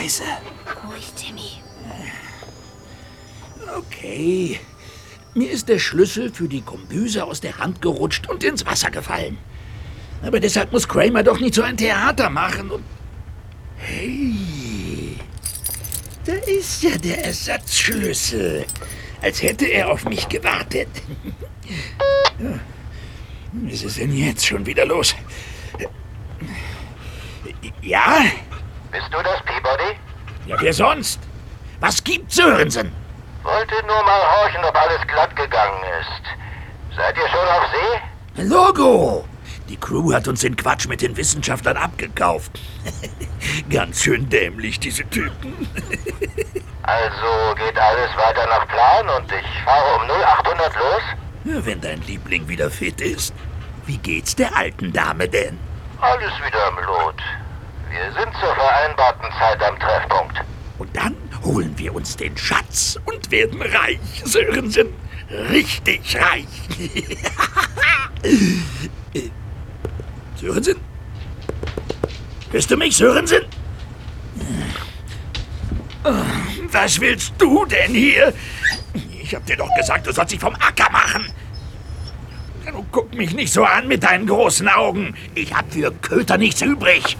Scheiße. Ruhig, Timmy. Okay. Mir ist der Schlüssel für die Kombüse aus der Hand gerutscht und ins Wasser gefallen. Aber deshalb muss Kramer doch nicht so ein Theater machen und... Hey, da ist ja der Ersatzschlüssel. Als hätte er auf mich gewartet. Was ist denn jetzt schon wieder los? Ja? Bist du das, Peabody? Ja, wer sonst? Was gibt's, Sörensen? Wollte nur mal horchen, ob alles glatt gegangen ist. Seid ihr schon auf See? Logo! Die Crew hat uns den Quatsch mit den Wissenschaftlern abgekauft. Ganz schön dämlich, diese Typen. Also geht alles weiter nach Plan und ich fahre um 0800 los? Ja, wenn dein Liebling wieder fit ist. Wie geht's der alten Dame denn? Alles wieder im Lot. Wir sind zur vereinbarten Zeit am Treffpunkt. Und dann holen wir uns den Schatz und werden reich, Sörensen. Richtig reich. Sörensen? Hörst du mich, Sörensen? Was willst du denn hier? Ich hab dir doch gesagt, du sollst dich vom Acker machen. Du guck mich nicht so an mit deinen großen Augen. Ich hab für Köter nichts übrig.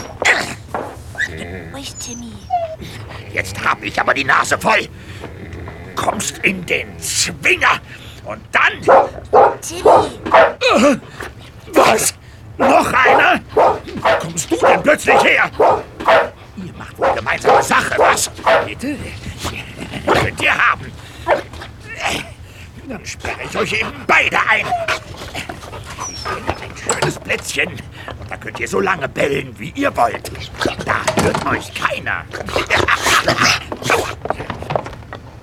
Ruhig, Timmy. Jetzt hab ich aber die Nase voll. Kommst in den Zwinger und dann... Timmy! Was? Noch einer? Wo kommst du denn plötzlich her? Ihr macht wohl gemeinsame Sache, was? Bitte? Könnt ihr haben. Dann sperre ich euch eben beide ein. Ich kenne ein schönes Plätzchen. Und da könnt ihr so lange bellen, wie ihr wollt. Da hört euch keiner.